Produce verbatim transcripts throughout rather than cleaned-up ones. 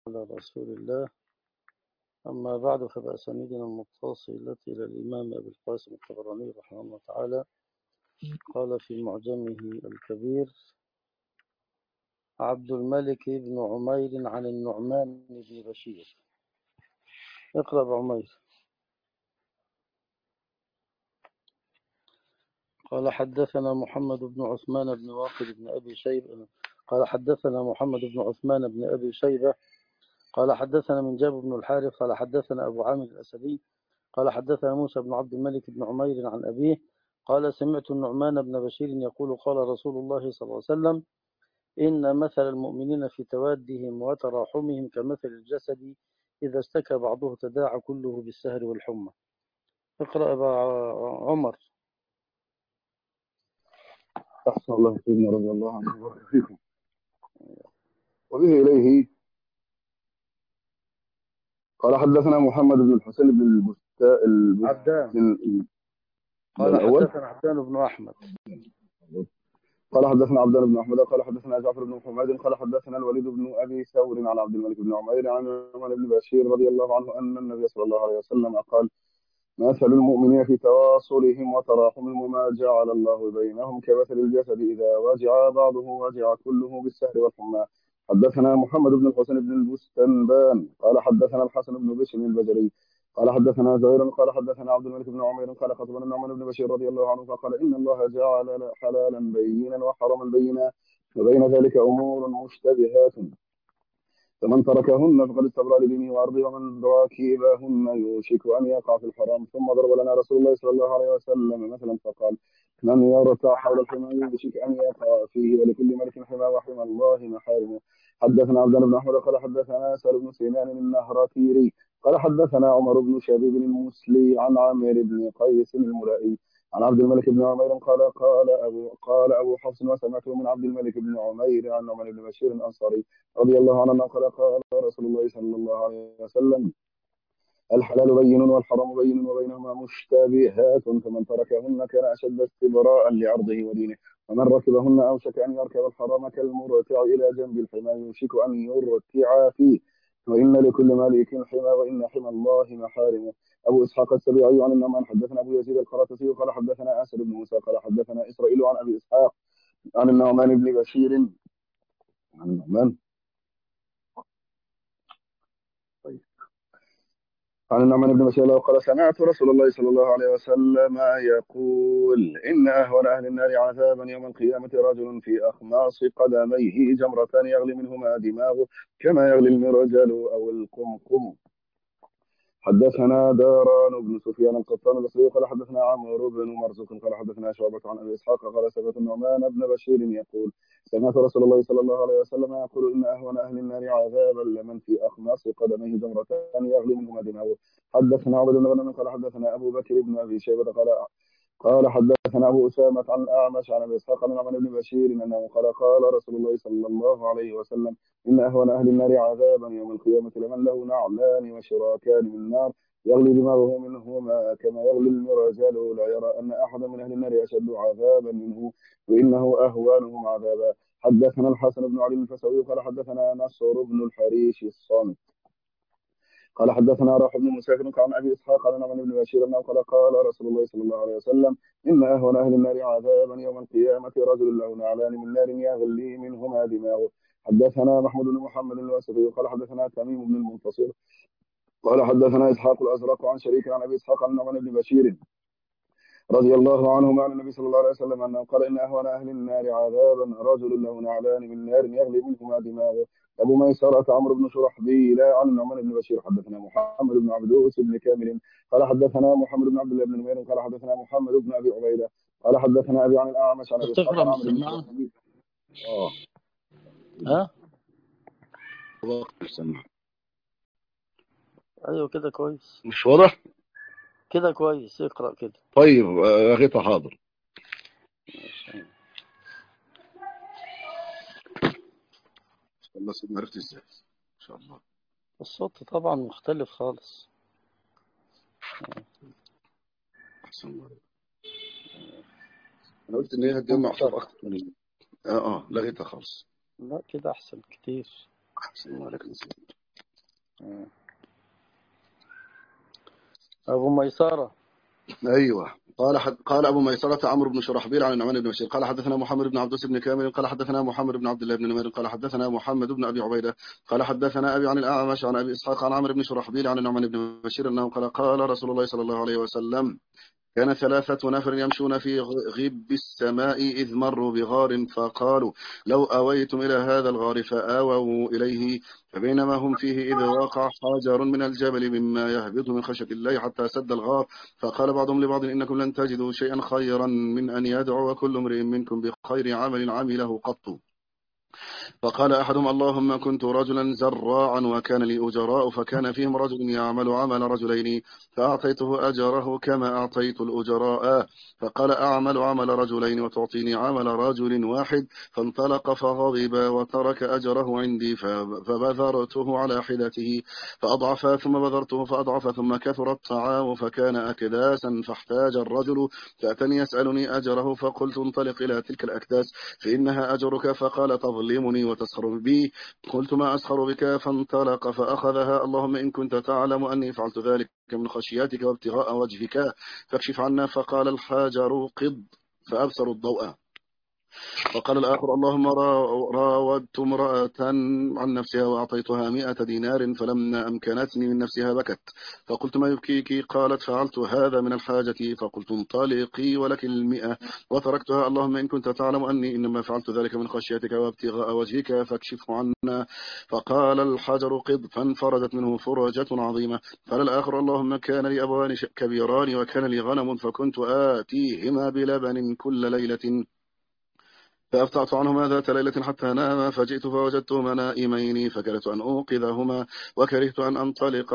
على رسول الله. أما بعد، فبأسانيدنا المتصلة إلى الإمام أبي القاسم الطبراني رحمه الله تعالى قال في معجمه الكبير: عبد الملك بن عمير عن النعمان بن بشير. اقرأ بعمير. قال حدثنا محمد بن عثمان بن واقد بن أبي شيبة قال حدثنا محمد بن عثمان بن أبي شيبة قال حدثنا من جابر بن الحارث قال حدثنا أبو عامر الأسدي قال حدثنا موسى بن عبد الملك بن عمير عن أبيه قال سمعت النعمان بن بشير يقول قال رسول الله صلى الله عليه وسلم: إن مثل المؤمنين في توادهم وتراحمهم كمثل الجسد إذا اشتكى بعضه تداعى كله بالسهر والحمى. اقرأ أبا عمر. أحسن الله سيدنا رضي الله عنه وبارك فيكم. وبه إليه قال حدثنا محمد بن الحسين بن البستاء عبدان قال الأول حدثنا عبدان بن أحمد قال حدثنا عبدان بن أحمد قال حدثنا جعفر بن حميد قال حدثنا الوليد بن أبي ثور عن عبد الملك بن عمير عن عمر بن بشير رضي الله عنه أن النبي صلى الله عليه وسلم قال: مثل المؤمنين في تواصلهم وتراحمهم وما جعل الله بينهم كمثل الجسد إذا وجع بعضه وجع كله بالسهر والحمى. حدثنا محمد بن الحسين بن البستنبان قال حدثنا الحسن بن بشر البجري قال حدثنا زهير قال حدثنا عبد الملك بن عمير قال خطبنا النعمان بن بشير رضي الله عنه فقال: إن الله جعل حلالا بينا وحراما بينا وبين ذلك أمور مشتبهات فمن تركهن فقد استبرأ لدينه وعرضه ومن راكبهن يوشك أن يقع في الحرام. ثم ضرب لنا رسول الله صلى الله عليه وسلم مثلا فقال: من يرتع حول الحمى يوشك أن يقع فيه ولكل ملك حمى وحمى الله محارمه. حدثنا عبد بن أحمد قال حدثنا سهل بن سنان النهرتيري قال حدثنا عمر بن شبيب المسلي عن عامر بن قيس الملائي عن عبد الملك بن عمير قال قال أبو قال أبو حفص وسمعته من عبد الملك بن عمير عن نعمان بن بشير الأنصاري رضي الله عنه قال قال رسول الله صلى الله عليه وسلم: الحلال بين والحرام بين وبينهما مشتبهات فمن تركهن كان أشد استبراء لعرضه ودينه ومن ركبهن أوشك أن يركب الحرام كالمرتع إلى جنب الحمى يوشك أن يرتع فيه وإن لكل ملك حمى وإن حمى الله محارمه. أبو إسحاق السبيعي عن النعمان حدثنا أبو يزيد القرطسي قال حدثنا أسد بن موسى قال حدثنا إسرائيل عن أبي إسحاق عن النعمان بن بشير عن النعمان طيب عن النعمان بن بشير قال: سمعت رسول الله صلى الله عليه وسلم يقول: إن أهون أهل النار عذابا يوم القيامة رجل في أخماص قدميه جمرتان يغلي منهما دماغه كما يغلي المرجل أو القمقم. حدثنا داران بن سفيان القطان البصري قال حدثنا عمرو بن مرزوق قال حدثنا شعبة عن ابي اسحاق قال سمعت النعمان بن بشير يقول: سمعت رسول الله صلى الله عليه وسلم يقول: ان اهون اهل النار عذابا لمن في اخماص قدميه جمرتان يغلي منهما دماغه. حدثنا عبد بن غنم قال حدثنا ابو بكر بن ابي شيبه قال قال حدثنا ابو اسامه عن اعمش عن ابي اسحاق عن عمرو بن بشير انه قال قال رسول الله صلى الله عليه وسلم: ان اهون اهل النار عذابا يوم القيامه لمن له نعلان وشراكان من نار يغلي دماغه منهما كما يغلي المرجل لا يرى ان احدا من اهل النار اشد عذابا منه وانه اهوانهم عذابا. حدثنا الحسن بن علي الفسوي قال حدثنا نصر بن الحريش الصامت قال حدثنا راح بن مسافر عن ابي اسحاق عن نعمان بن بشير انه قال قال رسول الله صلى الله عليه وسلم: ان اهون اهل النار عذابا يوم القيامه رجل له نعلان من نار يغلي منهما دماغه. حدثنا محمود بن محمد الواسطي قال حدثنا تميم بن المنتصر قال حدثنا اسحاق الازرق عن شريك عن ابي اسحاق عن نعمان بن بشير رضي الله عنهما عن النبي صلى الله عليه وسلم انه قال: ان اهون اهل النار عذابا رجل له نعلان من نار يغلي منهما دماغه. ابو ميسره عمرو بن شرحبيل عن النعمان بن بشير حدثنا محمد بن عبدوس بن كامل قال حدثنا محمد بن عبد الله بن نمير قال حدثنا محمد بن ابي عبيده قال حدثنا ابي عن الاعمش عن ابي اسحاق تقرأ عن عمرو بن بالسماعة؟ شرحبيل. اه ها؟ سمع. أيوة كده كويس، مش واضح كده كويس. اقرأ كده. طيب لغيتها حاضر. بس ما عرفت ازاي ان شاء الله الصوت طبعا مختلف خالص. احسن الله. انا قلت ان هي هتجمع صوت اكتر من اه اه لغيتها خالص. لا كده أحسن كتير. احسن الله عليك نسيت. أبو ميسرة. أيوه. قال حد قال أبو ميسرة عمرو بن شرحبيل عن النعمان بن بشير قال حدثنا محمد بن عبدوس بن كامل قال حدثنا محمد بن عبد الله بن نمير قال حدثنا محمد بن أبي عبيدة قال حدثنا أبي عن الأعمش عن أبي إسحاق عن عمرو بن شرحبيل عن النعمان بن بشير أنه قال قال رسول الله صلى الله عليه وسلم كان ثلاثة نفر يمشون في غب السماء إذ مروا بغار فقالوا لو أويتم إلى هذا الغار فآووا إليه فبينما هم فيه إذ وقع حجر من الجبل مما يهبط من خشية الله حتى سد الغار فقال بعضهم لبعض إنكم لن تجدوا شيئا خيرا من أن يدعو كل امرئ منكم بخير عمل عمله قط. فقال أحدهم اللهم كنت رجلا زراعا وكان لي أجراء فكان فيهم رجل يعمل عمل رجلين فأعطيته أجره كما أعطيت الأجراء فقال أعمل عمل رجلين وتعطيني عمل رجل واحد فانطلق فغضب وترك أجره عندي فبذرته على حدته فأضعف ثم بذرته فأضعف ثم كثر الطعام فكان أكداسا فاحتاج الرجل فأتني يسألني أجره فقلت انطلق إلى تلك الأكداس فإنها أجرك فقال تظلمني وتسخر بي قلت ما أسخر بك فانطلق فأخذها اللهم إن كنت تعلم أني فعلت ذلك من خشيتك وابتغاء وجهك فاكشف عنا فقال الحجر قض فأبصر الضوء وقال الآخر اللهم راودت امرأة عن نفسها وأعطيتها مئة دينار فلما أمكنتني من نفسها بكت فقلت ما يبكيك قالت فعلت هذا من الحاجة فقلت انطلقي ولك المئة وتركتها اللهم إن كنت تعلم أني إنما فعلت ذلك من خشيتك وابتغاء وجهك فاكشفه عنا فقال الحجر قض فانفرجت منه فرجة عظيمة قال الآخر اللهم كان لي أبوان كبيران وكان لي غنم فكنت آتيهما بلبن كل ليلة فأفتعت عنهما ذات ليلة حتى ناما فجئت فوجدتهما نائمين فكرهت أن أوقظهما وكرهت أن أنطلق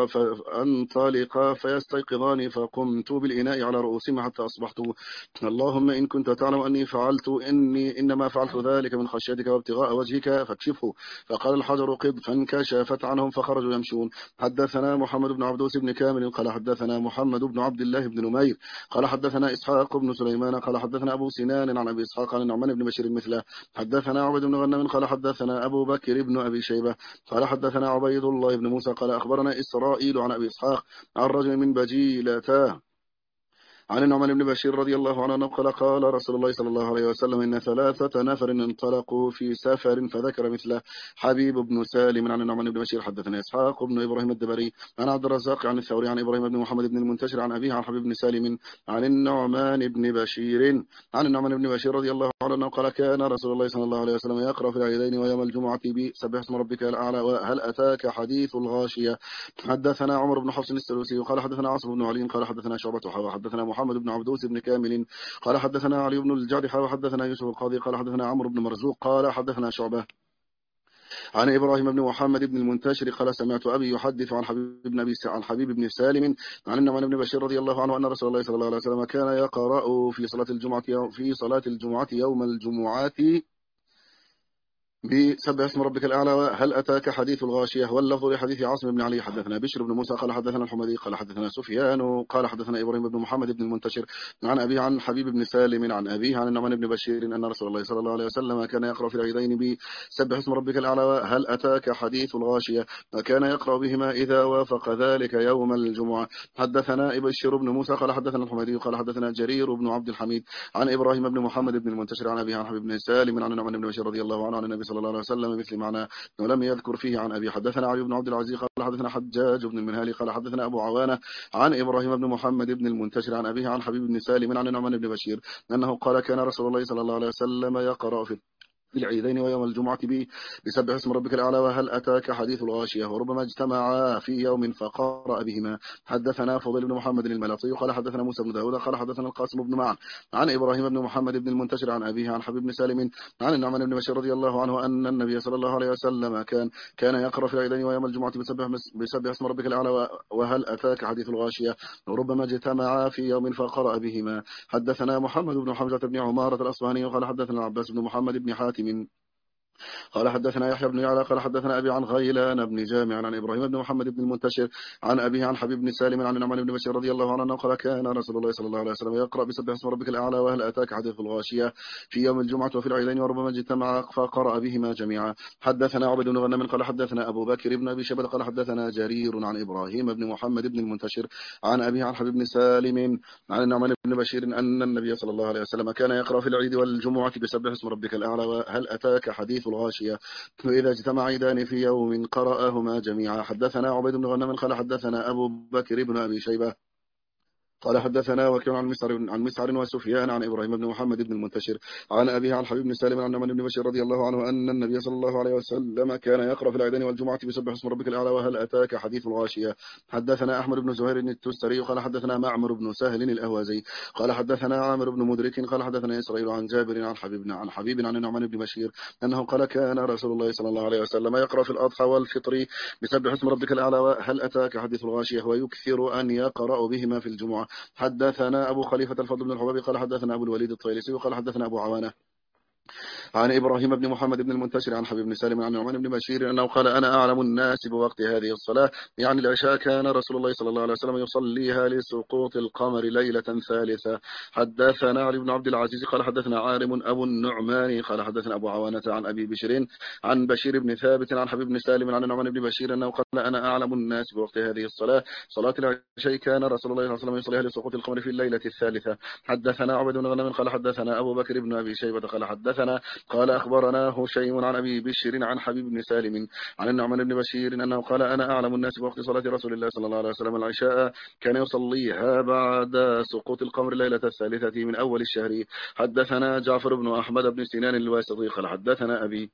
فأنطلق فيستيقظان فقمت بالإناء على رؤوسهما حتى أصبحت اللهم إن كنت تعلم أني فعلت إني إنما فعلت ذلك من خشيتك وابتغاء وجهك فاكشفه فقال الحجر قض فانكشفت عنهم فخرجوا يمشون حدثنا محمد بن عبدوس بن كامل قال حدثنا محمد بن عبد الله بن نمير قال حدثنا إسحاق بن سليمان قال حدثنا أبو سنان عن أبي إسحاق عن النعمان بن بشير مثله حدثنا عبيد بن غنم قال حدثنا أبو بكر بن أبي شيبة قال حدثنا عبيد الله بن موسى قال أخبرنا إسرائيل عن أبي إسحاق عن رجل من بجيلة عن النعمان بن بشير رضي الله عنه قال قال رسول الله صلى الله عليه وسلم إن ثلاثة نفر انطلقوا في سفر فذكر مثله حبيب بن سالم عن النعمان بن بشير حدثنا إسحاق بن إبراهيم الدبري عن عبد الرزاق عن الثوري عن إبراهيم بن محمد بن المنتشر عن أبيه عن حبيب بن سالم عن النعمان بن بشير عن النعمان بن بشير رضي الله عنه قال كان رسول الله صلى الله عليه وسلم يقرأ في العيدين ويوم الجمعة بسبح اسم ربك الأعلى وهل أتاك حديث الغاشية حدثنا عمر بن حفص السلوسي قال حدثنا عاصم بن علي قال حدثنا شعبة وحدثنا محمد بن عبدوس بن كامل قال حدثنا علي بن الجعد وحدثنا يوسف القاضي قال حدثنا عمرو بن مرزوق قال حدثنا شعبة عن إبراهيم بن محمد بن المنتشر قال سمعت أبي يحدث عن حبيب بن أبي عن حبيب بن سالم عن النعمان بن بشير رضي الله عنه أن رسول الله صلى الله عليه وسلم كان يقرأ في صلاة الجمعة في صلاة الجمعة يوم الجمعة بسبح اسم ربك الأعلى هل أتاك حديث الغاشية واللفظ لحديث عاصم بن علي حدثنا بشر بن موسى قال حدثنا الحمدي قال حدثنا سفيان قال حدثنا إبراهيم بن محمد بن المنتشر عن أبي عن حبيب بن سالم عن أبيه عن النعمان بن بشير أن رسول الله صلى الله عليه وسلم كان يقرأ في العيدين بسبح اسم ربك الأعلى هل أتاك حديث الغاشية وكان يقرأ بهما إذا وافق ذلك يوم الجمعة حدثنا بشر بن موسى قال حدثنا الحمدي قال حدثنا جرير بن عبد الحميد عن إبراهيم بن محمد بن المنتشر عن أبيه عن حبيب بن سالم عن النعمان بن بشير رضي الله عنه عن النبي صلى الله عليه وسلم مثل معنى ولم يذكر فيه عن أبي حدثنا علي بن عبد العزيز قال حدثنا حجاج بن المنهالي قال حدثنا أبو عوانة عن إبراهيم بن محمد بن المنتشر عن أبيه عن حبيب بن سالم عن النعمان بن بشير أنه قال كان رسول الله صلى الله عليه وسلم يقرأ في في العيدين ويوم الجمعة بسبح اسم ربك الأعلى وهل أتاك حديث الغاشية وربما اجتمعا في يوم فقرأ بهما حدثنا فضيل بن محمد الملطي قال حدثنا موسى بن داود قال حدثنا القاسم بن معن عن إبراهيم بن محمد بن المنتشر عن أبيه عن حبيب بن سالم عن النعمان بن بشير رضي الله عنه أن النبي صلى الله عليه وسلم كان كان يقرأ في العيدين ويوم الجمعة بسبح, بسبح اسم ربك الأعلى وهل أتاك حديث الغاشية وربما اجتمعا في يوم فقرأ بهما حدثنا محمد بن حمزة بن عمارة الأصفهاني قال حدثنا العباس بن محمد بن حاتم قال حدثنا يحيى بن يعلى قال حدثنا أبي عن غيلان بن جامع عن إبراهيم بن محمد بن المنتشر عن أبيه عن حبيب بن سالم عن النعمان بن بشير رضي الله عنه قال كان رسول الله صلى الله عليه وسلم يقرأ بسبح اسم ربك الأعلى وهل أتاك حديث الغاشية في يوم الجمعة وفي العيدين وربما اجتمع فقرأ بهما جميعا. حدثنا عبد بن غنم قال حدثنا أبو بكر بن أبي شيبة قال حدثنا جرير عن إبراهيم بن محمد بن المنتشر عن أبيه عن حبيب بن سالم عن النعمان بن بشير أن النبي صلى الله عليه وسلم كان يقرأ في العيد والجمعة بسبح اسم ربك الأعلى وهل أتاك حديث الغاشية وإذا اجتمع عيدان في يوم قرأهما جميعا. حدثنا عبيد بن غنم قال حدثنا أبو بكر بن أبي شيبة قال حدثنا وكيع عن مسعر عن مسعر وسفيان عن ابراهيم بن محمد بن المنتشر عن ابيه عن حبيب بن سالم عن نعمان بن بشير رضي الله عنه ان النبي صلى الله عليه وسلم كان يقرا في العيدين والجمعه بسبح اسم ربك الاعلى وهل اتاك حديث الغاشيه. حدثنا احمد بن زهير التستري قال حدثنا معمر بن سهل الاهوازي قال حدثنا عامر بن مدرك قال حدثنا اسرائيل عن جابر عن حبيب عن حبيب عن النعمان بن بشير انه قال كان رسول الله صلى الله عليه وسلم يقرا في الاضحى والفطر بسبح اسم ربك الاعلى وهل اتاك حديث الغاشيه ويكثر ان يقرا بهما في الجمعه. حدثنا أبو خليفة الفضل بن الحبابي قال حدثنا أبو الوليد الطيلسي وقال حدثنا أبو عوانة عن إبراهيم بن محمد بن المنتشر عن حبيب بن سالم عن نعمان بن بشير أنه قال أنا أعلم الناس بوقت هذه الصلاة يعني العشاء كان رسول الله صلى الله عليه وسلم يصليها لسقوط القمر ليلة ثالثة. حدثنا علي بن عبد العزيز قال حدثنا عارم أبو النعمان قال حدثنا أبو عوانة عن أبي بشير عن بشير بن ثابت عن حبيب بن سالم عن نعمان بن بشير أنه قال أنا أعلم الناس بوقت هذه الصلاة صلاة العشاء كان رسول الله صلى الله عليه وسلم يصليها لسقوط القمر في الليلة الثالثة. حدثنا عبد بن غنم قال حدثنا أبو بكر بن أبي شيبة قال حدثنا قال أخبرنا هشيم عن أبي بشر عن حبيب بن سالم عن النعمان بن بشير أنه قال أنا أعلم الناس بوقت صلاة رسول الله صلى الله عليه وسلم العشاء كان يصليها بعد سقوط القمر ليلة الثالثة من أول الشهر. حدثنا جعفر بن أحمد بن سنان الواسطي قال حدثنا أبي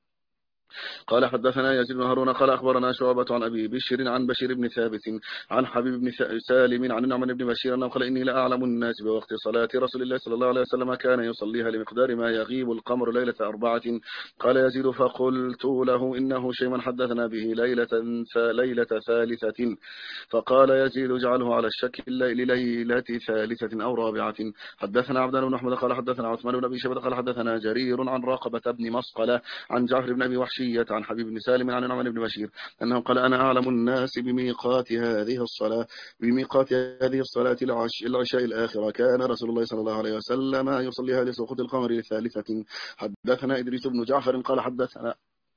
قال حدثنا يزيد بن هارون قال أخبرنا شعبة عن أبي بشر عن بشير بن ثابت عن حبيب بن سالم عن النعمان بن بشير أنه قال إني لأعلم الناس بوقت صلاة رسول الله صلى الله عليه وسلم كان يصليها لمقدار ما يغيب القمر ليلة أربعة. قال يزيد فقلت له إنه شيء من حدثنا به ليلة ليلة ثالثة فقال يزيد اجعله على الشك لليلة ثالثة أو رابعة. حدثنا عبدان بن أحمد قال حدثنا عثمان بن أبي شيبة قال حدثنا جرير عن راقبة بن مسقلة عن جعفر بن أبي وحشية عن حبيب بن سالم عن نعمان بن بشير أنه قال أنا أعلم الناس بميقات هذه الصلاة بميقات هذه الصلاة العش العشاء الآخرة كان رسول الله صلى الله عليه وسلم يصليها لسقوط القمر الثالثة. حدثنا إدريس بن جعفر قال حدثنا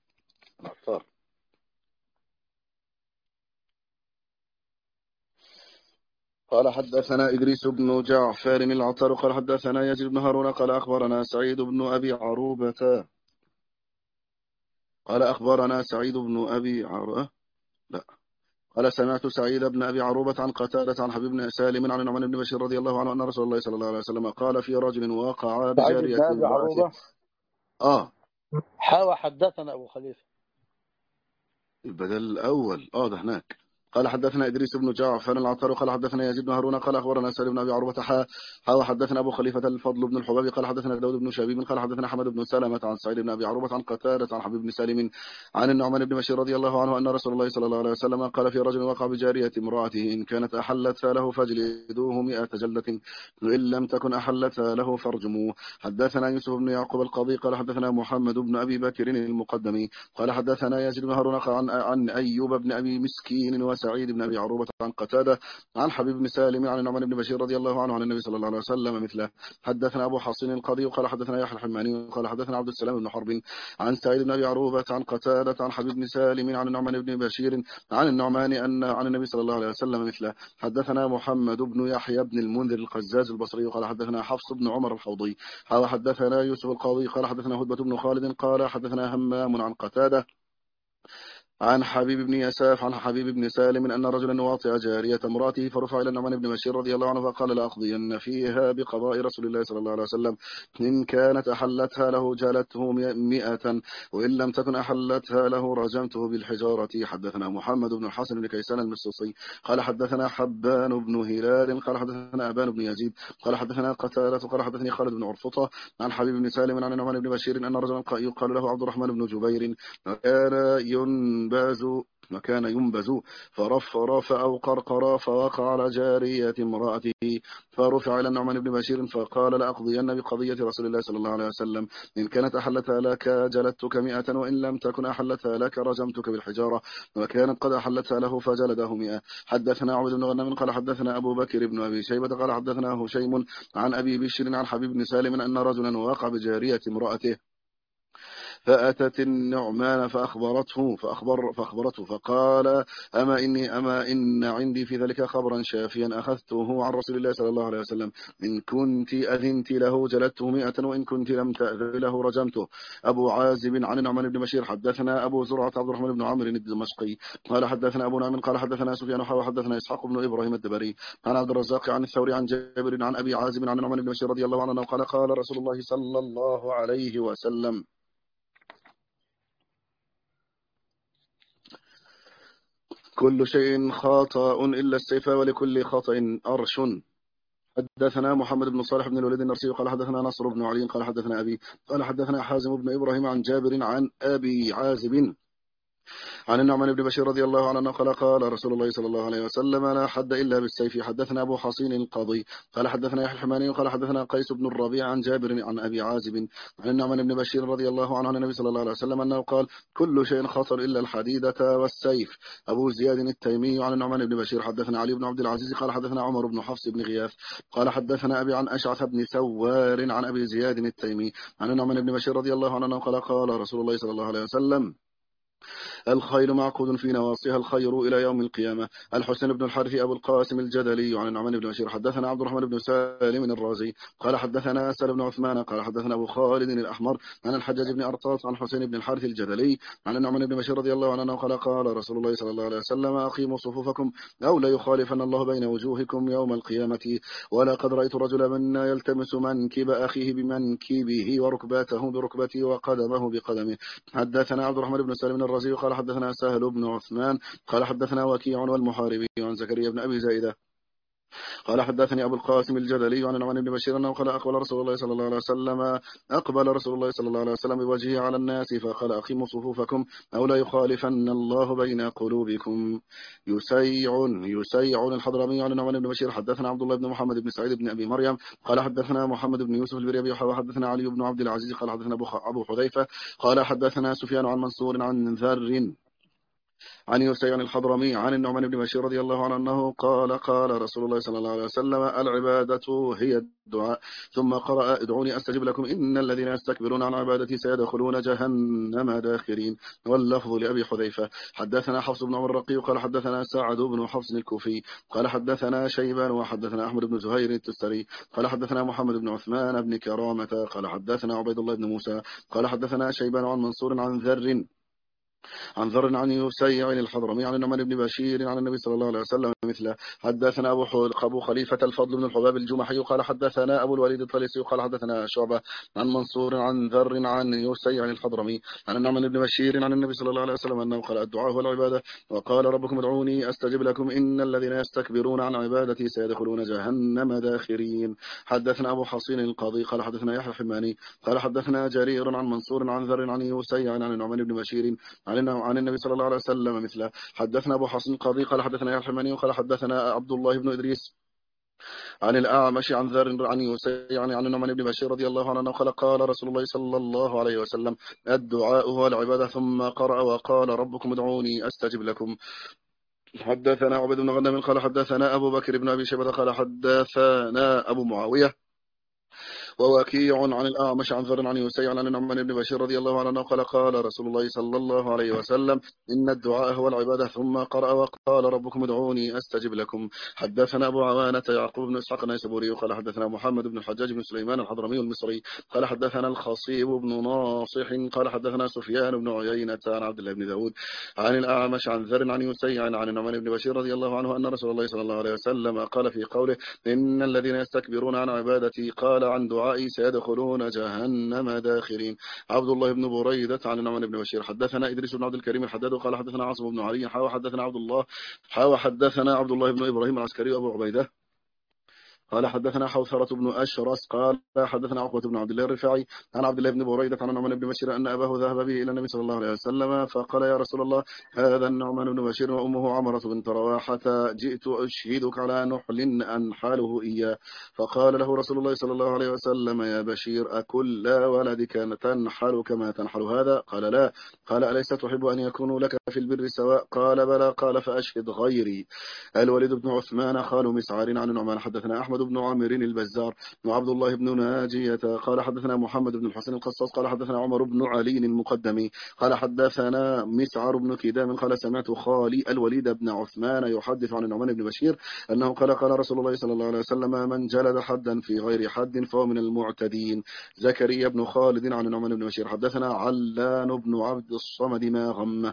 قال حدثنا إدريس بن جعفر العطار قال حدثنا يزيد بن هارون قال أخبرنا سعيد بن أبي عروبة قال أخبرنا سعيد بن أبي عروبة لا قال سمعت سعيد بن أبي عروبة عن قتادة عن حبيب بن سالم عن النعمان بن بشير رضي الله عنه أن رسول الله صلى الله عليه وسلم قال في رجل وقع سعيد بجارية بن أبي امرأته. عروبة آه حاوى حدثنا أبو خليفة البدل الأول آه ده هناك. قال حدثنا إدريس بن جعفر العطار قال حدثنا يزيد بن هارون قال أخبرنا سالم بن أبي عروبة حا حا حدثنا أبو خليفة الفضل بن الحبابي قال حدثنا داود بن شبيب قال حدثنا حمد بن سلمة عن سعيد بن أبي عروبة عن قتادة عن حبيب بن سالم عن النعمان بن بشير رضي الله عنه أن رسول الله صلى الله عليه وسلم قال في رجل وقع بجارية امرأته إن كانت أحلتها له فاجلدوه مئة جلدة وإن لم تكن أحلتها له فارجموه. حدثنا يوسف بن يعقوب القاضي قال حدثنا محمد بن أبي بكر المقدمي قال حدثنا يزيد بن هارون عن, عن أيوب بن أبي مسكين وسعيد بن أبي عروبة عن قتادة عن حبيب بن سالم عن النعمان بن بشير رضي الله عنه عن النبي صلى الله عليه وسلم مثله. حدثنا أبو حصين القاضي قال حدثنا يحيى الحماني قال حدثنا عبد السلام بن حرب عن سعيد بن أبي عروبة عن قتادة عن حبيب بن سالم عن النعمان بن بشير عن النعمان أن عن النبي صلى الله عليه وسلم مثله. حدثنا محمد بن يحيى بن المنذر القزاز البصري قال حدثنا حفص بن عمر الحوضي قال حدثنا يوسف القاضي قال حدثنا هدبة بن خالد قال حدثنا همام عن قتادة عن حبيب بن يساف عن حبيب بن سالم أن رجلا واطئ جارية امراته فرفع إلى النعمان بن بشير رضي الله عنه فقال لأقضين فيها بقضاء رسول الله صلى الله عليه وسلم إن كانت أحلتها له جالته مئة وإن لم تكن أحلتها له رجمته بالحجارة. حدثنا محمد بن الحسن بن كيسان المصوصي قال حدثنا حبان بن هلال قال حدثنا أبان بن يزيد قال حدثنا قتادة قال حدثني خالد بن عرفطة عن حبيب بن سالم عن النعمان بن بشير أن رجلا يقال له عبد الرحمن بن جبير كان ينباز وكان ينبز فرفرف أو قرقر فوقع على جارية امرأته، فرفع إلى النعمان بن بشير فقال لأقضين بقضية رسول الله صلى الله عليه وسلم، إن كانت أحلتها لك جلدتك مئة، وإن لم تكن أحلتها لك رجمتك بالحجارة، وكانت قد أحلتها له فجلده مئة. حدثنا عبد بن غنم قال حدثنا أبو بكر بن أبي شيبة قال حدثنا هشيم عن أبي بشر عن حبيب بن سالم أن رجلا وقع بجارية امرأته، فأتت النعمان فأخبرته فأخبر فأخبرته فقال أما إني أما إن عندي في ذلك خبرا شافيا أخذته عن رسول الله صلى الله عليه وسلم، إن كنت أذنت له جلدته مئة، وإن كنت لم تأذن له رجمته. أبو عازب عن النعمان بن بشير حدثنا أبو زرعة عبد الرحمن بن عمرو الدمشقي قال حدثنا أبو نعيم قال حدثنا سفيان وحدثنا إسحاق بن إبراهيم الدبري عن عبد الرزاق عن الثوري عن جابر عن أبي عازب عن النعمان بن بشير رضي الله عنه قال قال رسول الله صلى الله عليه وسلم كل شيء خطأ إلا السيف، ولكل خطأ أرش. حدثنا محمد بن صالح بن الوليد النرسي قال حدثنا نصر بن علي قال حدثنا أبي قال حدثنا حازم بن إبراهيم عن جابر عن أبي عازب عن النعمان بن بشير رضي الله عنه قال قال رسول الله صلى الله عليه وسلم لا حد إلا بالسيف. حدثنا أبو حصين القاضي قال حدثنا يحيى الحماني قال حدثنا قيس بن الربيع عن جابر عن أبي عازب عن النعمان بن بشير رضي الله عنه عن النبي صلى الله عليه وسلم أنه قال كل شيء خطر إلا الحديدة والسيف. أبو زياد التيمي عن النعمان بن بشير حدثنا علي بن عبد العزيز قال حدثنا عمر بن حفص بن غياث قال حدثنا أبي عن أشعث بن سوار عن أبي زياد التيمي عن النعمان بن بشير رضي الله عنه قال قال رسول الله صلى الله عليه وسلم الخيل معقود في نواصيها الخير إلى يوم القيامة. الحسين بن الحارث أبو القاسم الجدلي عن النعمان بن بشير حدثنا عبد الرحمن بن سالم الرازي قال حدثنا سهل بن عثمان قال حدثنا أبو خالد الأحمر عن الحجاج بن أرطاط عن حسين بن الحارث الجدلي عن النعمان بن بشير رضي الله عنه قال قال رسول الله صلى الله عليه وسلم أقيموا صفوفكم أو لا يخالفن الله بين وجوهكم يوم القيامة. ولقد رأيت رجلا منا يلتمس منكب أخيه بمنكبه وركباته بركبته وقدمه بقدمه. حدثنا عبد الرحمن بن سالم الرازي قال حدثنا سهل بن عثمان قال حدثنا وكيع والمحاربي عن زكريا بن أبي زائدة قال حدثني أبو القاسم الجدلي عن النعمان بن بشير أنه قال أقبل رسول الله صلى الله عليه وسلم أقبل رسول الله صلى الله عليه وسلم بوجهه على الناس فقال أقيموا صفوفكم أو لا يخالفن الله بين قلوبكم. يسيع يسيع الحضرمي عن النعمان بن بشير حدثنا عبد الله بن محمد بن سعيد بن أبي مريم قال حدثنا محمد بن يوسف البريبي وحدثنا علي بن عبد العزيز قال حدثنا أبو حذيفة قال حدثنا سفيان عن منصور عن ذر عن يسيع الحضرمي عن النعمان بن بشير رضي الله عنه أنه قال قال رسول الله صلى الله عليه وسلم العبادة هي الدعاء. ثم قرأ ادعوني أستجب لكم إن الذين يستكبرون عن عبادتي سيدخلون جهنم داخرين. واللفظ لأبي حذيفة. حدثنا حفص بن عمر الرقي قال حدثنا سعد بن حفص الكوفي قال حدثنا شيبان وحدثنا أحمد بن زهير التستري قال حدثنا محمد بن عثمان بن كرامة قال حدثنا عبيد الله بن موسى قال حدثنا شيبان عن منصور عن ذر عن ذر عن يسيع الحضرمي عن النعمان بن بشير عن النبي صلى الله عليه وسلم مثله. حدثنا أبو, أبو خليفة الفضل بن الحباب الجمحي قال حدثنا أبو الوليد الطليسي قال حدثنا شعبة عن منصور عن ذر عن يسيع الحضرمي عن النعمان بن بشير عن النبي صلى الله عليه وسلم أنه قال الدعاء والعبادة وقال ربكم ادعوني أستجب لكم إن الذين يستكبرون عن عبادتي سيدخلون جهنم داخرين. حدثنا أبو حصين القاضي قال حدثنا يحيى الحماني قال حدثنا جرير عن منصور عن ذر عن يسيع عن النعمان بن بشير عن عن النبي صلى الله عليه وسلم مثله. حدثنا أبو حسن القاضي قال حدثنا يحيى الحماني قال حدثنا عبد الله بن إدريس عن الأعمش عن ذر عن يسيع عن النعمان بن بشير رضي الله عنه قال قال رسول الله صلى الله عليه وسلم الدعاء هو العبادة. ثم قرأ وقال ربكم ادعوني أستجب لكم. حدثنا عبد بن غنم قال حدثنا أبو بكر بن أبي شيبة قال حدثنا أبو معاوية ووكيع عن الأعمش عن ذر عن يسيع عن النعمان بن بشير رضي الله عنه قال قال رسول الله صلى الله عليه وسلم إن الدعاء هو العبادة. ثم قرأ وقال ربكم ادعوني أستجب لكم. حدثنا أبو عوانة يعقوب بن إسحاق النيسابوري قال حدثنا محمد بن الحجاج بن سليمان الحضرمي المصري قال حدثنا الخصيب بن ناصح قال حدثنا سفيان بن عيينة عن عبد الله بن داود عن الأعمش عن ذر عن يسيع عن النعمان بن بشير رضي الله عنه أن رسول الله صلى الله عليه وسلم قال في قوله إن الذين يستكبرون عن عبادتي قال عن دعائي سيدخلون جهنم داخرين. عبد الله بن بريدة عن النعمان بن بشير حدثنا إدريس بن عبد الكريم الحداد قال حدثنا عاصم بن علي حاوى حدثنا عبد الله حاوى حدثنا عبد الله بن إبراهيم العسكري أبو عبيدة قال حدثنا حوثرة بن أشرس قال حدثنا عقبة بن عبد الله الرفاعي عن عبد الله بن بريدة عن النعمان بن بشير أن أباه ذهب به إلى النبي صلى الله عليه وسلم فقال يا رسول الله هذا النعمان بن بشير وأمه عمرة بنت رواحة جئت أشهدك على نحل أنحاله إياه فقال له رسول الله صلى الله عليه وسلم يا بشير أكل لا ولدك تنحل كما تنحل هذا؟ قال لا. قال أليس تحب أن يكونوا لك في البر سواء؟ قال بلى. قال فأشهد غيري. الوليد بن عثمان خال مسعر عن النعمان حدثنا أحمد بن عامر البزار وعبد الله بن ناجية قال حدثنا محمد بن الحسن القصاص قال حدثنا عمر بن علي المقدمي قال حدثنا مسعر بن كدام قال سمعت خالي الوليد بن عثمان يحدث عن النعمان بن بشير أنه قال قال رسول الله صلى الله عليه وسلم من جلد حدا في غير حد فهو من المعتدين. زكريا بن خالد عن النعمان بن بشير حدثنا علان بن عبد الصمد ما غمه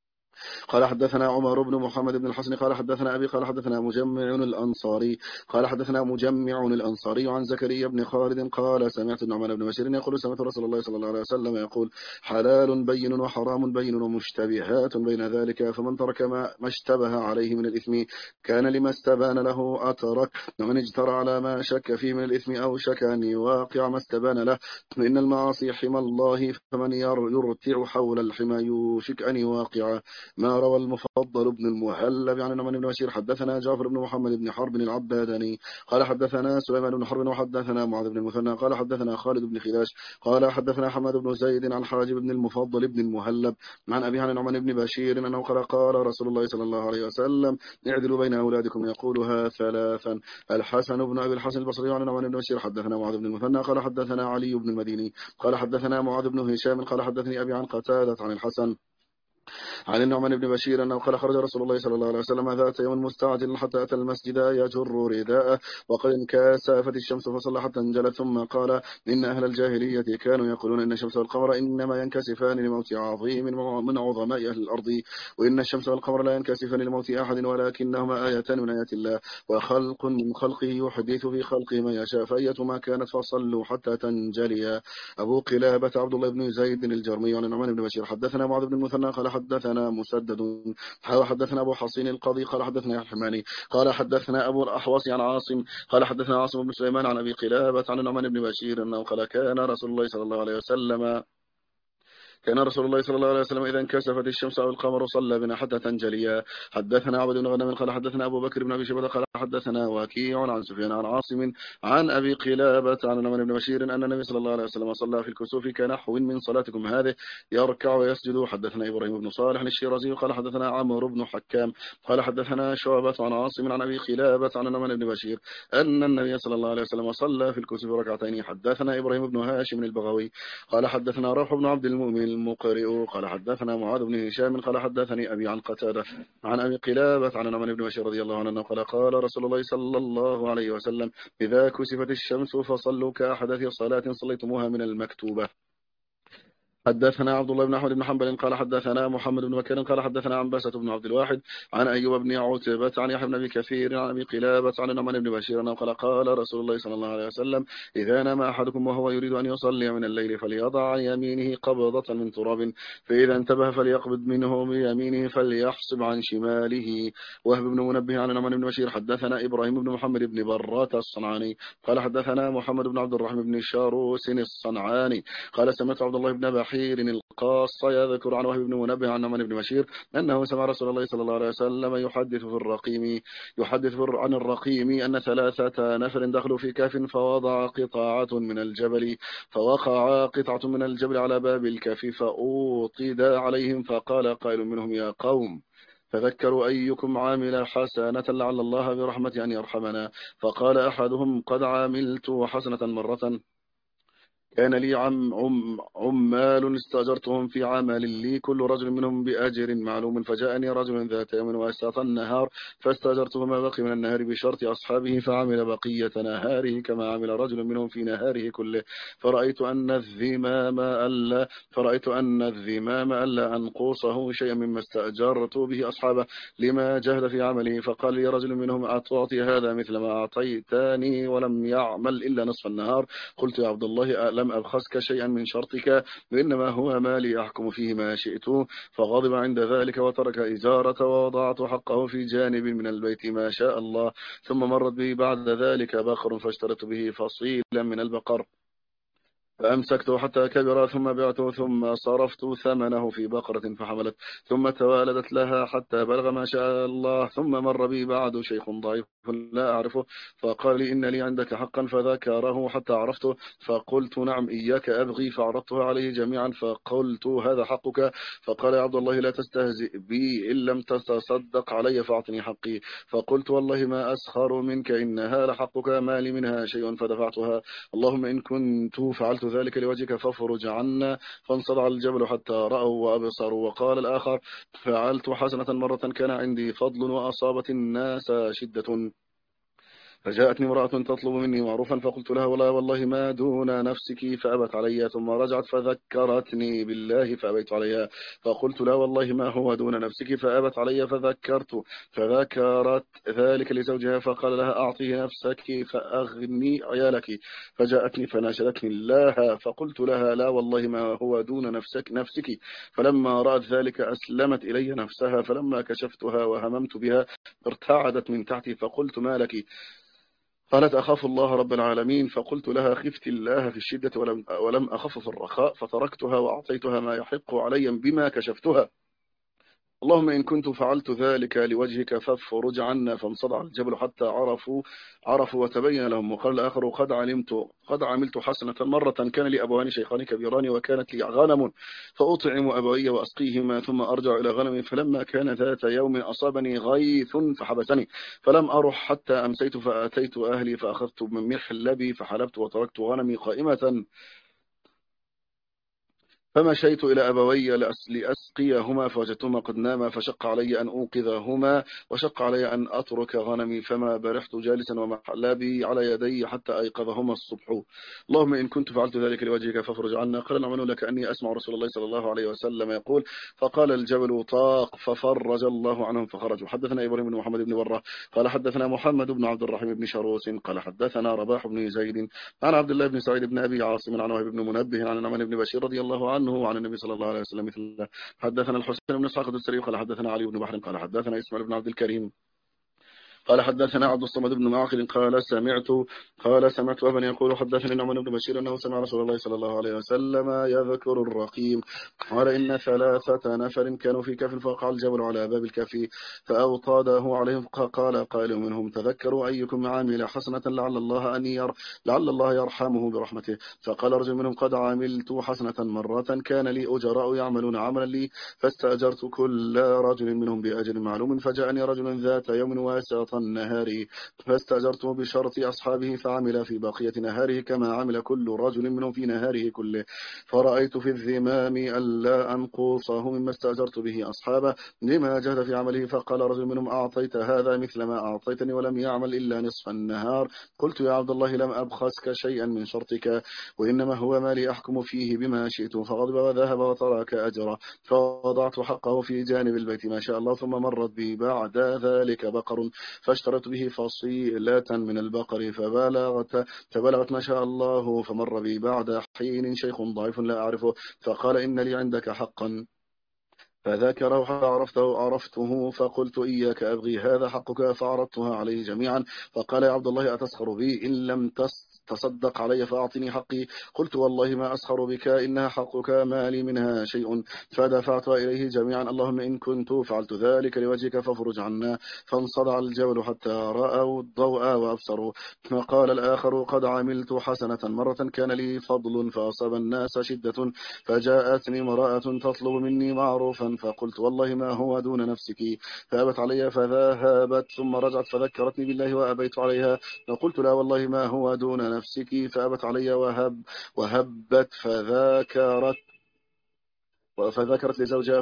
قال حدثنا عمر بن محمد بن الحسن قال حدثنا أبي قال حدثنا مجمع الأنصاري قال حدثنا مجمع الأنصاري عن زكريا بن خالد قال سمعت النعمان بن بشير يقول سمعت رسول الله صلى الله عليه وسلم يقول حلال بين وحرام بين ومشتبهات بين ذلك فمن ترك ما اشتبه عليه من الإثم كان لما استبان له أترك ومن اجترى على ما شك فيه من الإثم أو شك أن يواقع ما استبان له إن المعاصي حمى الله فمن يرتع حول الحمى يوشك أن يواقع. ما روى المفضل بن المهلب عن النعمان بن بشير حدثنا جعفر بن محمد بن حرب العباداني قال حدثنا سليمان بن حرب وحدثنا معاذ بن المثنى قال حدثنا خالد بن خلاش قال حدثنا حماد بن زيد عن حاجب بن المفضل بن المهلب عن أبي عن النعمان بن بشير أنه قال قال رسول الله صلى الله عليه وسلم اعدلوا بين أولادكم يقولها ثلاثا. الحسن بن أبي الحسن البصري عن النعمان بن بشير حدثنا معاذ بن المثنى قال حدثنا علي بن المديني قال حدثنا معاذ بن هشام قال حدثني أبي عن قتادة عن الحسن عن النعمان بن بشير أنه قال خرج رسول الله صلى الله عليه وسلم ذات يوم مستعجل حتى أتى المسجد يجر رداءه وقد انكسفت الشمس فصلى حتى انجلت ثم قال إن أهل الجاهلية كانوا يقولون إن الشمس والقمر إنما ينكسفان لموت عظيم من عظماء أهل الأرض وإن الشمس والقمر لا ينكسفان لموت أحد ولكنهما آيتان من آيات الله وخلق من خلقه يحدث في خلقه ما يشاء فأيتما كانت فصلوا حتى تنجليا. أبو قلابة عبد الله بن زيد الجرمي عن النعمان بن بشير حدثنا معاذ بن المثنى قال حدثنا مسدد حدثنا أبو حصين القاضي قال حدثنا الحماني قال حدثنا أبو الأحوص عن عاصم قال حدثنا عاصم بن سليمان عن أبي قلابة عن النعمان بن بشير أنه قال كان رسول الله صلى الله عليه وسلم كان رسول الله صلى الله عليه وسلم إذا انكسفت الشمس أو القمر صلى بنا حتى تنجليا. حدثنا عبد بن غنم قال حدثنا أبو بكر بن أبي شيبة قال حدثنا وكيع عن سفيان عن عاصم عن أبي قلابة عن النعمان بن بشير أن النبي صلى الله عليه وسلم صلى في الكسوف كنحو من صلاتكم هذه يركع ويسجد. حدثنا إبراهيم بن صالح الشيرازي قال حدثنا عمرو بن حكام قال حدثنا شعبة عن عاصم عن أبي قلابة عن النعمان بن بشير أن النبي صلى الله عليه وسلم صلى في الكسوف ركعتين. حدثنا إبراهيم بن هاشم البغوي قال حدثنا روح بن عبد المؤمن المقرئ قال حدثنا معاذ بن هشام قال حدثني أبي عن قتادة عن أبي قلابة عن النعمان بن بشير رضي الله عنه قال قال رسول الله صلى الله عليه وسلم إذا كسفت الشمس فصلوا كأحدث صلاة صليتموها من المكتوبة. حدثنا عبد الله بن أحمد بن حنبل قال حدثنا محمد بن بكر قال حدثنا عنبسة بن عبد الواحد عن أيوب بن عتبة عن يحيى بن أبي كثير عن أبي قلابة عن النعمان بن بشير أنه قال قال رسول الله صلى الله عليه وسلم إذا نام أحدكم وهو يريد أن يصلي من الليل فليضع عن يمينه قبضة من تراب فإذا انتبه فليقبض منه بيمينه فليحسب عن شماله. وهب بن منبه عن النعمان بن بشير حدثنا إبراهيم بن محمد بن برات الصنعاني قال حدثنا محمد بن عبد الرحمن بن شاروس الصنعاني قال سمعت عبد الله بن بحير القاص يذكر عن وهب بن منبه عن النعمان بن بشير أنه سمع رسول الله صلى الله عليه وسلم يحدث في الرقيم يحدث عن الرقيم أن ثلاثة نفر دخلوا في كهف فوضع قطعة من الجبل فوقع قطعة من الجبل على باب الكهف فأوطد عليهم فقال قائل منهم يا قوم فذكروا أيكم عامل حسنة لعل الله برحمة أن يرحمنا فقال أحدهم قد عاملت حسنة مرة كان لي عم عم عمال استأجرتهم في عمل لي كل رجل منهم بأجر معلوم فجاءني رجل ذات يوم وأساط النهار فاستأجرته ما بقي من النهار بشرط أصحابه فعمل بقية نهاره كما عمل رجل منهم في نهاره كله فرأيت أن الذمام ألا فرأيت أن الذمام ألا أنقصه شيئا مما استأجرت به أصحابه لما جهد في عمله فقال لي رجل منهم أتعطي هذا مثل ما أعطيتني ولم يعمل إلا نصف النهار قلت يا عبد الله ألم لم أبخسك شيئا من شرطك، وإنما هو مالي أحكم فيه ما شئت. فغضب عند ذلك وترك إزارة ووضعت حقه في جانب من البيت ما شاء الله. ثم مرت به بعد ذلك بقر فاشترت به فصيلا من البقر فأمسكته حتى كبر ثم بعته ثم صرفت ثمنه في بقرة فحملت ثم توالدت لها حتى بلغ ما شاء الله. ثم مر بي بعد شيخ ضعيف لا أعرفه فقال لي إن لي عندك حقا فذكره حتى عرفته فقلت نعم إياك أبغي فعرضته عليه جميعا فقلت هذا حقك. فقال يا عبد الله لا تستهزئ بي إن لم تتصدق علي فأعطني حقي. فقلت والله ما أسخر منك إنها لحقك ما لي منها شيء فدفعتها. اللهم إن كنت فعلت ذلك لوجهك فافرج عنا. فانصدع الجبل حتى رأوا وأبصروا. وقال الآخر فعلت حسنة مرة كان عندي فضل وأصابت الناس شدة فجاءتني امرأة تطلب مني معروفا فقلت لها ولا والله ما دون نفسك فأبت علي. ثم رجعت فذكرتني بالله فأبيت عليها فقلت لا والله ما هو دون نفسك فأبت علي فذكرت فذكرت ذلك لزوجها فقال لها أعطيه نفسك فأغني عيالك. فجاءتني فناشدتني الله فقلت لها لا والله ما هو دون نفسك نفسك. فلما رأت ذلك أسلمت إلي نفسها فلما كشفتها وهممت بها ارتعدت من تحتي فقلت ما لك؟ قالت أخاف الله رب العالمين. فقلت لها خفت الله في الشدة ولم, ولم أخف في الرخاء فتركتها وأعطيتها ما يحق علي بما كشفتها. اللهم إن كنت فعلت ذلك لوجهك فافرج عنا. فانصدع الجبل حتى عرفوا عرفوا وتبين لهم. وقال الآخر قد علمت قد عملت حسنة مرة كان لي أبوان شيخان كبيران وكانت لي غنم فأطعم أبوي وأسقيهما ثم أرجع إلى غنمي. فلما كان ذات يوم أصابني غيث فحبسني فلم أروح حتى أمسيت فأتيت أهلي فأخذت من محلبي فحلبت وتركت غنمي قائمة فمشيت إلى أبوي لأسقيهما فوجدتهما قد ناما فشق علي أن أوقظهما وشق علي أن أترك غنمي فما برحت جالسا ومحلابي على يدي حتى أيقظهما الصبح. اللهم إن كنت فعلت ذلك لوجهك فافرج عنا. قال العمل لك أني أسمع رسول الله صلى الله عليه وسلم يقول فقال الجبل طاق ففرج الله عنهم فخرجوا. حدثنا إبراهيم بن محمد بن بره قال حدثنا محمد بن عبد الرحيم بن شروس قال حدثنا رباح بن زيد عن عبد الله بن سعيد بن أبي عاصم عن وهب بن منبه عن النعمان بن بشير رضي الله عنه وعن النبي صلى الله عليه وسلم مثله. حدثنا الحسين بن اسحاق الدستري قال حدثنا علي بن بحر قال حدثنا اسماعيل بن عبد الكريم قال حدثنا عبد الصمد بن معقل قال سمعت قال سمعت أبا يقول حدثني النعمان بن بشير أنه سمع رسول الله صلى الله عليه وسلم يذكر الرقيم قال إن ثلاثة نفر كانوا في كهف فوقع الجبل على باب الكهف فأوطاده عليهم قال قائل منهم تذكروا أيكم عامل حسنة لعل الله أن ير لعل الله يرحمه برحمته. فقال رجل منهم قد عملت حسنة مرة كان لي أجراء يعملون عملا لي فاستأجرت كل رجل منهم بأجر معلوم فجاءني رجل ذات يوم واسعة النهار فاستأجرته بشرط أصحابه فعمل في بقية نهاره كما عمل كل رجل منهم في نهاره كله. فرأيت في الذمام ألا أنقصه مما استأجرت به أصحابه لما جهد في عمله. فقال رجل منهم أعطيت هذا مثل ما أعطيتني ولم يعمل إلا نصف النهار. قلت يا عبد الله لم أبخسك شيئا من شرطك وإنما هو مالي أحكم فيه بما شئت. فغضب وذهب وترك أجره فوضعت حقه في جانب البيت ما شاء الله. ثم مرت بي بعد ذلك بقر فاشترت به فصيلة من البقر فبلغت فبلغت ما شاء الله. فمر بي بعد حين شيخ ضعيف لا أعرفه فقال إن لي عندك حقا فذكره حتى عرفته عرفته فقلت إياك أبغي هذا حقك فعرضتها عليه جميعا. فقال يا عبد الله أتسخر بي إن لم تصدق علي فأعطني حقي. قلت والله ما أسخر بك إنها حقك ما لي منها شيء فدفعتها إليه جميعا. اللهم إن كنت فعلت ذلك لوجهك فافرج عنا. فانصدع الجبل حتى رأوا الضوء وأبصروا. وقال الآخر قد عملت حسنة مرة كان لي فضل فأصاب الناس شدة فجاءتني امرأة تطلب مني معروفا فقلت والله ما هو دون نفسك فأبت علي فذهبت ثم رجعت فذكرتني بالله وأبيت عليها. فقلت لا والله ما هو دون نفسك فأبت علي وهب وهبت فذكرت فذكرت لزوجها فقال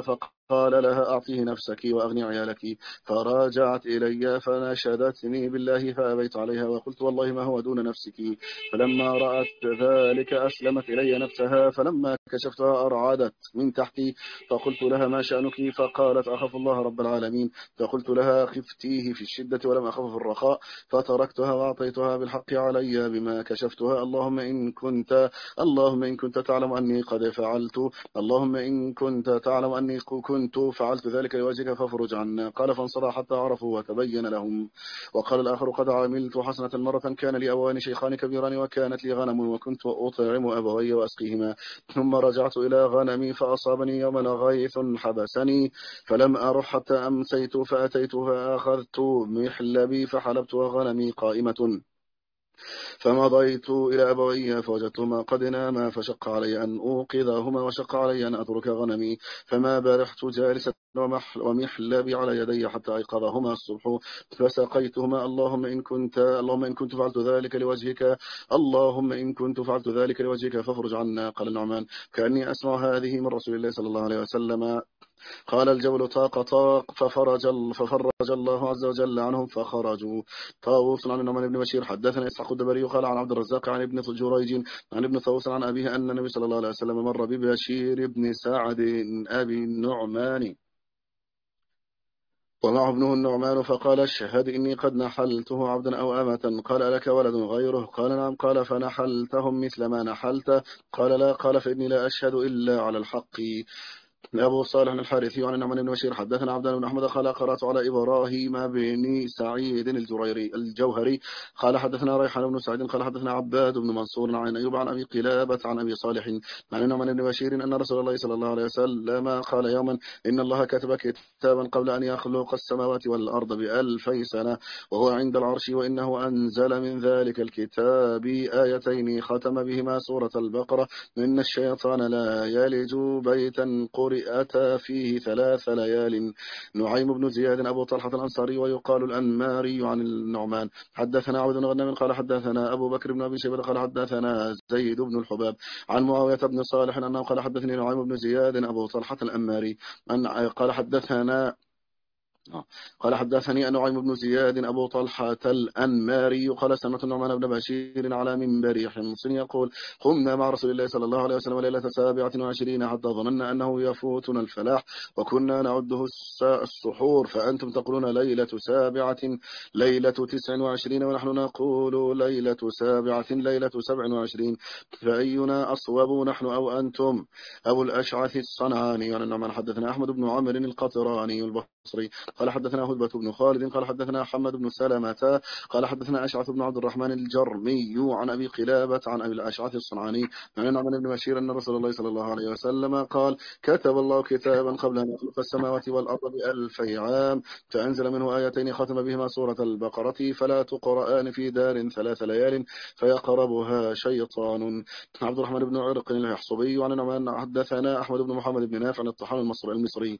قال لها أعطيه نفسك وأغني عيالك. فراجعت إلي فناشدتني بالله فأبيت عليها وقلت والله ما هو دون نفسك. فلما رأت ذلك أسلمت إلي نفسها، فلما كشفتها أرعدت من تحتي، فقلت لها ما شأنك؟ فقالت أخاف الله رب العالمين. فقلت لها خفتيه في الشدة ولم أخف في الرخاء، فتركتها وأعطيتها بالحق علي بما كشفتها. اللهم إن كنت اللهم إن كنت تعلم أني قد فعلت اللهم إن كنت تعلم أني كنت فعلت ذلك لوجهك فافرج عنا. قال فانصرى حتى عرفوا وتبين لهم. وقال الآخر قد عملت حسنة مرة كان لي أبوان شيخان كبيران وكانت لي غنم وكنت أطعم أبوي وأسقيهما، ثم رجعت إلى غنمي فأصابني يوما غيث حبسني فلم أروح حتى أمسيت، فأتيت فأخذت محلبي فحلبت وغنمي قائمة، فمضيت إلى أبوي فوجدتهما قد ناما، فشق علي أن أوقظهما وشق علي أن أترك غنمي، فما برحت جالسا ومحلبي على يدي حتى أيقظهما الصبح فسقيتهما. اللهم إن كنت اللهم إن كنت فعلت ذلك لوجهك اللهم إن كنت فعلت ذلك لوجهك فافرج عنا. قال النعمان كأني أسمع هذه من رسول الله صلى الله عليه وسلم. قال الجبل طاق طاق ففرج, ففرج الله عز وجل عنهم فخرجوا. طاووس عن النعمان بن بشير حدثنا إسحاق الدبري قال عن عبد الرزاق عن ابن جريج عن ابن طاووس عن أبيه أن النبي صلى الله عليه وسلم مر ببشير بن سعد أبي النعمان ومعه ابنه النعمان، فقال اشهد إني قد نحلته عبدا أو أمة. قال لك ولد غيره؟ قال نعم. قال فنحلتهم مثل ما نحلت؟ قال لا. قال فإني لا أشهد إلا على الحق. أبو صالح الحارثي عن النعمان بن بشير حدثنا عبد الله بن أحمد قال قرأت على إبراهيم بن سعيد الجريري الجوهري قال حدثنا ريحان بن سعيد قال حدثنا عباد بن منصور عن أيوب عن أبي قلابة عن أبي صالح عن النعمان بن بشير أن رسول الله صلى الله عليه وسلم قال يوما إن الله كتب كتابا قبل أن يخلق السماوات والأرض بألفي سنة وهو عند العرش، وإنه أنزل من ذلك الكتاب آيتين ختم بهما سورة البقرة إن الشيطان لا يلج بيتا قرئتا فيه ثلاث ليال. نعيم بن زياد أبو طلحة الأنصاري ويقال الأنماري عن النعمان حدثنا عبد بن غنم قال حدثنا أبو بكر بن أبي شيبة قال حدثنا زيد بن الحباب عن معاوية بن صالح أنه قال حدثني نعيم بن زياد أبو طلحة الأنماري أن قال حدثنا قال حدثني نعيم بن زياد أبو طلحة الأنماري قال سمعت النعمان بن بشير على منبر حمص يقول قمنا مع رسول الله صلى الله عليه وسلم ليلة سابعة وعشرين حتى ظننا أنه يفوتنا الفلاح وكنا نعده السحور، فأنتم تقولون ليلة سابعة ليلة تسع وعشرين ونحن نقول ليلة سابعة ليلة سبع وعشرين، فأينا أصوب نحن أو أنتم؟ أبو الأشعث الصنعاني عن النعمان حدثنا أحمد بن عمرو القطراني البصري قال حدثنا هدبة بن خالد قال حدثنا حمد بن سلمة قال حدثنا أشعث بن عبد الرحمن الجرمي عن أبي قلابة عن أبي الأشعث الصنعاني عن النعمان بن بشير أن رسول الله صلى الله عليه وسلم قال كتب الله كتابا قبل أن يخلق السماوات والأرض بألفي عام فأنزل منه آيتين ختم بهما سورة البقرة فلا تقرآن في دار ثلاث ليال فيقربها شيطان. عبد الرحمن بن عرق اليحصبي عن النعمان حدثنا أحمد بن محمد بن نافع عن الطحان المصري المصري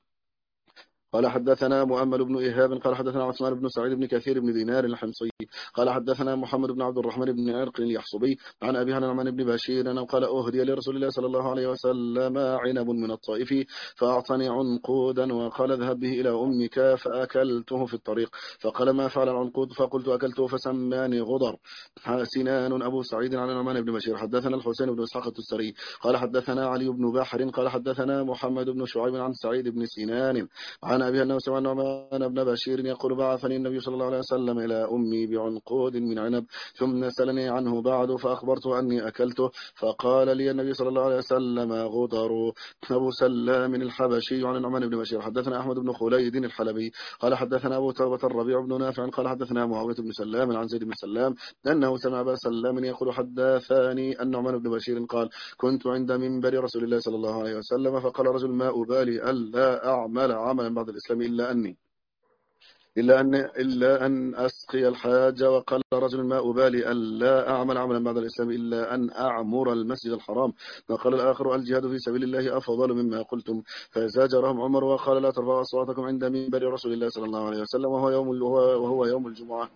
قال حدثنا مؤمل بن إيهاب قال حدثنا عثمان بن سعيد بن كثير بن دينار الحمصي قال حدثنا محمد بن عبد الرحمن بن عرق اليحصبي عن أبي النعمان بن بشير أنه قال أهدي لرسول الله صلى الله عليه وسلم عنب من الطائف فأعطني عنقودا وقال اذهب به إلى أمك فأكلته في الطريق، فقال ما فعل العنقود؟ فقلت أكلته فسماني غضر. سنان أبو سعيد عن النعمان بن بشير حدثنا الحسين بن إسحاق التستري قال حدثنا علي بن بحر قال حدثنا محمد بن شعيب عن سعيد بن سنان عن أبي أنه سمع النعمان بن بشير يقول بعثني النبي صلى الله عليه وسلم إلى أمي بعنقود من عنب ثم سألني عنه بعد فأخبرته أني أكلته فقال لي النبي صلى الله عليه وسلم غدر. أبو سلام الحبشي عن النعمان بن بشير حدثنا أحمد بن خليد الحلبي قال حدثنا أبو توبة الربيع بن نافع قال حدثنا معاوية بن سلام عن زيد بن سلام أنه سمع أبا سلام يقول حدثني النعمان بن بشير قال كنت عند منبر رسول الله صلى الله عليه وسلم فقال رجل ما أبالي ألا أعمل عملا بعد الإسلام إلا أني إلا أن إلا أن أسقي الحاج، وقال رجل ما أبالي ألا أعمل عملا بعد الإسلام إلا أن أعمر المسجد الحرام، وقال الآخر الجهاد في سبيل الله أفضل مما قلتم، فزاجرهم عمر وقال لا ترفعوا أصواتكم عند منبر رسول الله صلى الله عليه وسلم وهو يوم وهو يوم الجمعة،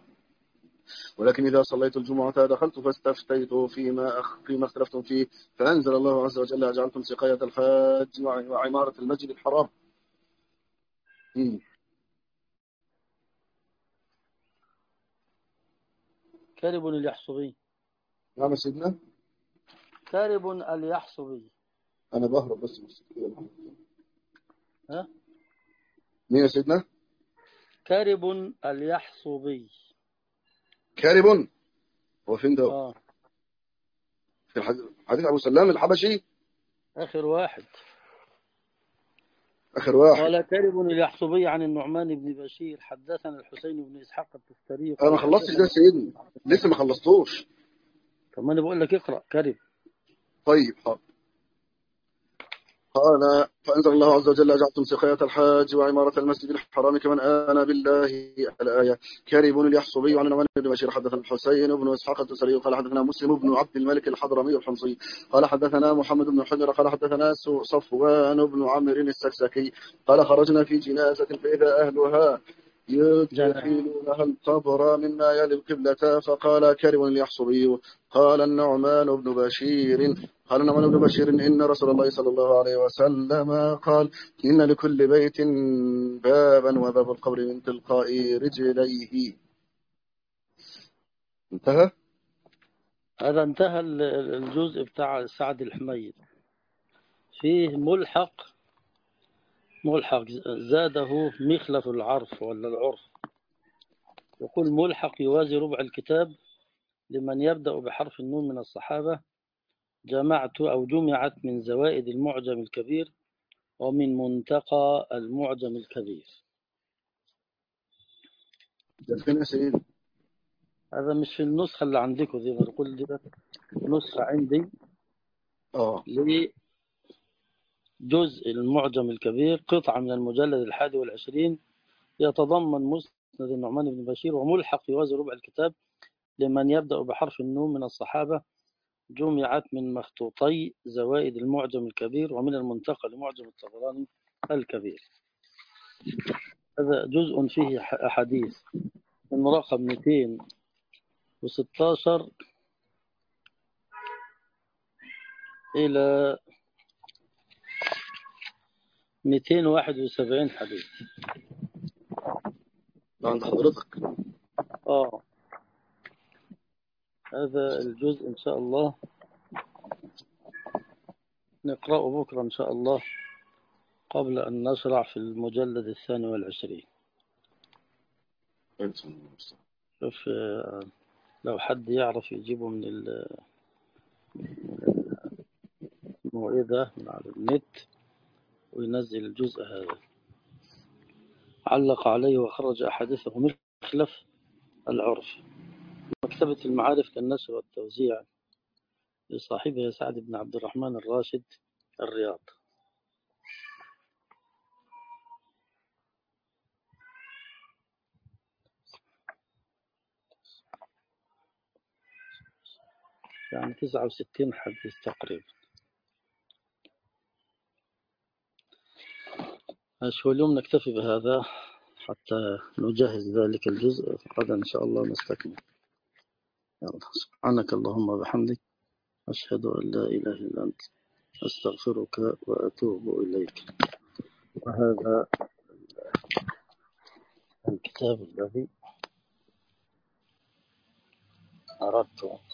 ولكن إذا صليت الجمعة دخلت فاستفتيت فيما فيما اختلفتم فيه، فأنزل الله عز وجل أجعلتم سقاية الحاج وعمارة المسجد الحرام مم. كارب اليحصبي. نعم يا سيدنا. كارب اليحصبي. أنا بهرب بس بس. ها؟ مين يا سيدنا؟ كارب اليحصبي. كارب. هو فين ده؟ اه، في الحديث حديث أبو سلام الحبشي. آخر واحد. آخر واحد. قال كارب اليحصبي عن النعمان بن بشير حدثنا الحسين بن إسحاق التستري أنا ما قال خلصتش ده يا حدثنا. سيدنا، لسه ما خلصتوش. طب ما أنا بقول لك اقرأ كارب. طيب حاضر. قال فأنزل الله عز وجل أجعلتم سقاية الحاج وعمارة المسجد الحرام كمن آمن بالله. الآية. كارب اليحصبي عن النعمان بن بشير حدثنا الحسين بن إسحاق التسري قال حدثنا مسلم بن عبد الملك الحضرمي الحمصي قال حدثنا محمد بن حجر قال حدثنا صفوان بن عمرو السكسكي قال خرجنا في جنازة فإذا أهلها جنة. يدخلونها القبر مما يلي القبلة فقال كارب اليحصبي. قال النعمان بن بشير قال النعمان بن بشير إن رسول الله صلى الله عليه وسلم قال إن لكل بيت بابا وباب القبر من تلقاء رجليه. انتهى. هذا انتهى ال- الجزء بتاع سعد الحميد. فيه ملحق. ملحق زاده مخلف العرف ولا العرف. يقول ملحق يوازي ربع الكتاب لمن يبدأ بحرف النون من الصحابة. جمعت أو جمعت من زوائد المعجم الكبير ومن منتقى المعجم الكبير. ده فين يا سيدي؟ هذا مش في النسخة اللي عندكم دي، بقول دي نسخة عندي اه. لجزء المعجم الكبير، قطعة من المجلد الحادي والعشرين، يتضمن مسند النعمان بن بشير وملحق يوازي ربع الكتاب لمن يبدأ بحرف النون من الصحابة. جمعت من مخطوطي زوائد المعجم الكبير ومن المنتقى لمعجم الطبراني الكبير. هذا جزء فيه أحاديث من رقم مئتين وستة عشر إلى مئتين وواحد وسبعين حديث. ده عند حضرتك. آه هذا الجزء إن شاء الله نقرأه بكرة إن شاء الله قبل أن نشرع في المجلد الثاني والعشرين. شوف آه، لو حد يعرف يجيبه من ال- اسمه إيه ده من على النت وينزل الجزء هذا. علق عليه وخرج أحاديثه مخلف العرف. مكتبة المعارف للنشر والتوزيع لصاحبها سعد بن عبد الرحمن الراشد، الرياض. يعني تسعة وستين حديث تقريبا. شو اليوم نكتفي بهذا حتى نجهز ذلك الجزء، غدا إن شاء الله نستكمل. يلا سبحانك اللهم وبحمدك أشهد أن لا إله إلا أنت أستغفرك وأتوب إليك. وهذا الكتاب الذي أردت